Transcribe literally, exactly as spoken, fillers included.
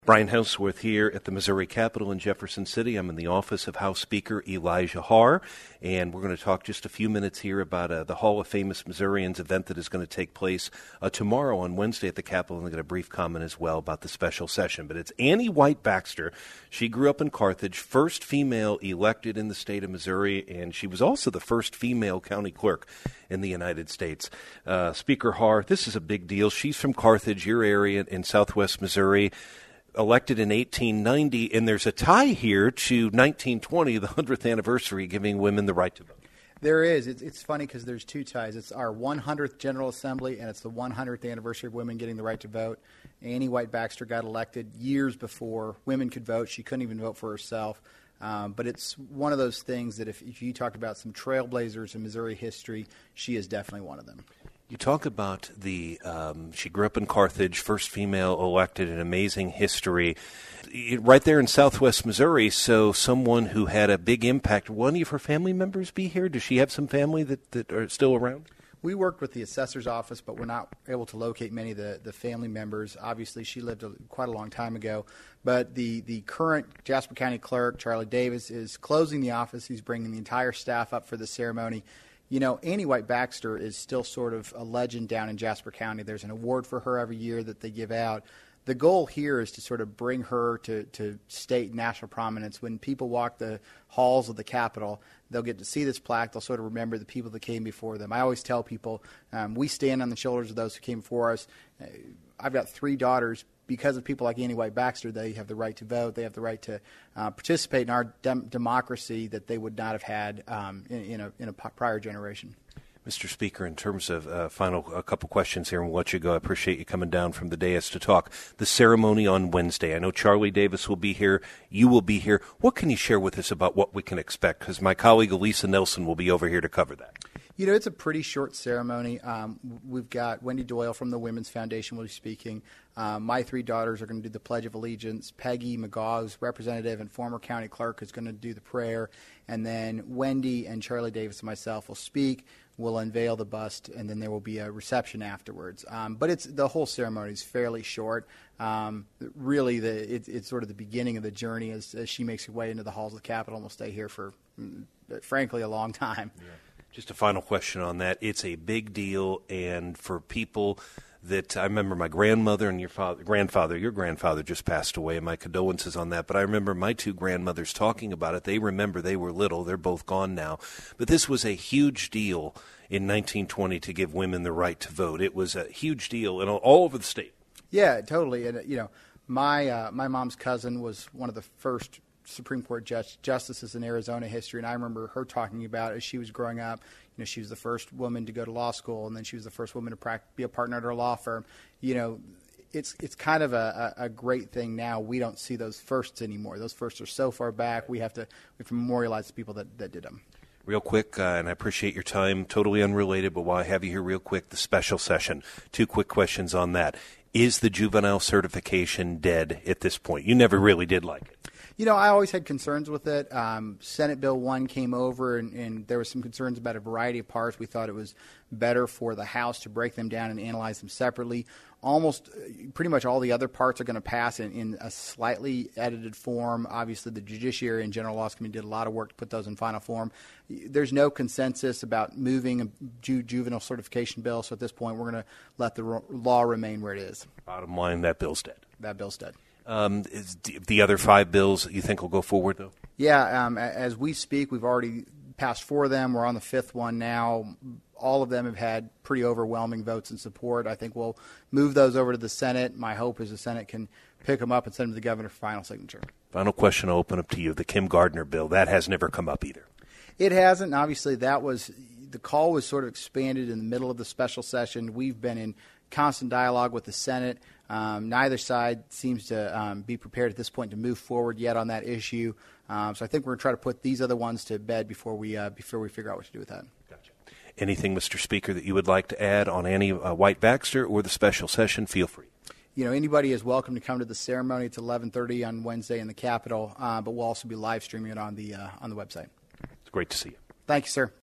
Brian Houseworth here at the Missouri Capitol in Jefferson City. I'm in the office of House Speaker Elijah Haahr, and we're going to talk just a few minutes here about uh, the Hall of Famous Missourians event that is going to take place uh, tomorrow on Wednesday at the Capitol, and I'll get a brief comment as well about the special session. But it's Annie White Baxter. She grew up in Carthage, first female elected in the state of Missouri, and she was also the first female county clerk in the United States. Uh, Speaker Haahr, this is a big deal. She's from Carthage, your area in southwest Missouri. Elected in eighteen ninety, and there's a tie here to nineteen twenty, the hundredth anniversary, giving women the right to vote. There is. It's, it's funny because there's two ties. It's our one hundredth General Assembly, and it's the one hundredth anniversary of women getting the right to vote. Annie White Baxter got elected years before women could vote. She couldn't even vote for herself. Um, but it's one of those things that if, if you talk about some trailblazers in Missouri history, she is definitely one of them. You talk about the, um, she grew up in Carthage, first female elected, an amazing history, right there in southwest Missouri, so someone who had a big impact. Will any of her family members be here? Does she have some family that, that are still around? We worked with the assessor's office, but we're not able to locate many of the, the family members. Obviously, she lived a, quite a long time ago. But the, the current Jasper County clerk, Charlie Davis, is closing the office. He's bringing the entire staff up for the ceremony. You know, Annie White Baxter is still sort of a legend down in Jasper County. There's an award for her every year that they give out. The goal here is to sort of bring her to, to state and national prominence. When people walk the halls of the Capitol, they'll get to see this plaque. They'll sort of remember the people that came before them. I always tell people, um, we stand on the shoulders of those who came before us. Uh, I've got three daughters. Because of people like Annie White Baxter, they have the right to vote. They have the right to uh, participate in our dem- democracy that they would not have had um, in, in, a, in a prior generation. Mister Speaker, in terms of uh, final a couple questions here, and we'll let you go. I appreciate you coming down from the dais to talk. The ceremony on Wednesday. I know Charlie Davis will be here. You will be here. What can you share with us about what we can expect? Because my colleague Elisa Nelson will be over here to cover that. You know, it's a pretty short ceremony. Um, we've got Wendy Doyle from the Women's Foundation will be speaking. Um, my three daughters are going to do the Pledge of Allegiance. Peggy McGaw's representative and former county clerk is going to do the prayer. And then Wendy and Charlie Davis and myself will speak. We'll unveil the bust, and then there will be a reception afterwards. Um, but it's the whole ceremony is fairly short. Um, really, the, it, it's sort of the beginning of the journey as, as she makes her way into the halls of the Capitol and will stay here for, frankly, a long time. Yeah. Just a final question on that. It's a big deal, and for people that I remember my grandmother and your father, grandfather, your grandfather just passed away, and my condolences on that. But I remember my two grandmothers talking about it. They remember they were little. They're both gone now. But this was a huge deal in nineteen twenty to give women the right to vote. It was a huge deal in all, all over the state. Yeah, totally. And, you know, my uh, my mom's cousin was one of the first Supreme Court judge, justices in Arizona history, and I remember her talking about as she was growing up. You know, she was the first woman to go to law school, and then she was the first woman to pract- be a partner at her law firm. You know, it's it's kind of a, a, a great thing now. We don't see those firsts anymore. Those firsts are so far back. We have to we have to memorialize the people that, that did them. Real quick, uh, and I appreciate your time, totally unrelated, but while I have you here real quick, the special session, two quick questions on that. Is the juvenile certification dead at this point? You never really did like it. You know, I always had concerns with it. Um, Senate Bill one came over, and, and there were some concerns about a variety of parts. We thought it was better for the House to break them down and analyze them separately. Almost pretty much all the other parts are going to pass in, in a slightly edited form. Obviously, the Judiciary and General Laws Committee did a lot of work to put those in final form. There's no consensus about moving a ju- juvenile certification bill, so at this point we're going to let the ro- law remain where it is. Bottom line, that bill's dead. That bill's dead. Um, is the other five bills you think will go forward, though? Yeah, um, as we speak, we've already passed four of them. We're on the fifth one now. All of them have had pretty overwhelming votes in support. I think we'll move those over to the Senate. My hope is the Senate can pick them up and send them to the governor for final signature. Final question I'll open up to you. The Kim Gardner bill, that has never come up either. It hasn't. Obviously, that was the call was sort of expanded in the middle of the special session. We've been in constant dialogue with the Senate. Um, neither side seems to um, be prepared at this point to move forward yet on that issue. Um, so I think we're going to try to put these other ones to bed before we uh, before we figure out what to do with that. Gotcha. Anything, Mister Speaker, that you would like to add on Annie uh, White Baxter or the special session? Feel free. You know, anybody is welcome to come to the ceremony. It's eleven thirty on Wednesday in the Capitol, uh, but we'll also be live streaming it on the uh, on the website. It's great to see you. Thank you, sir.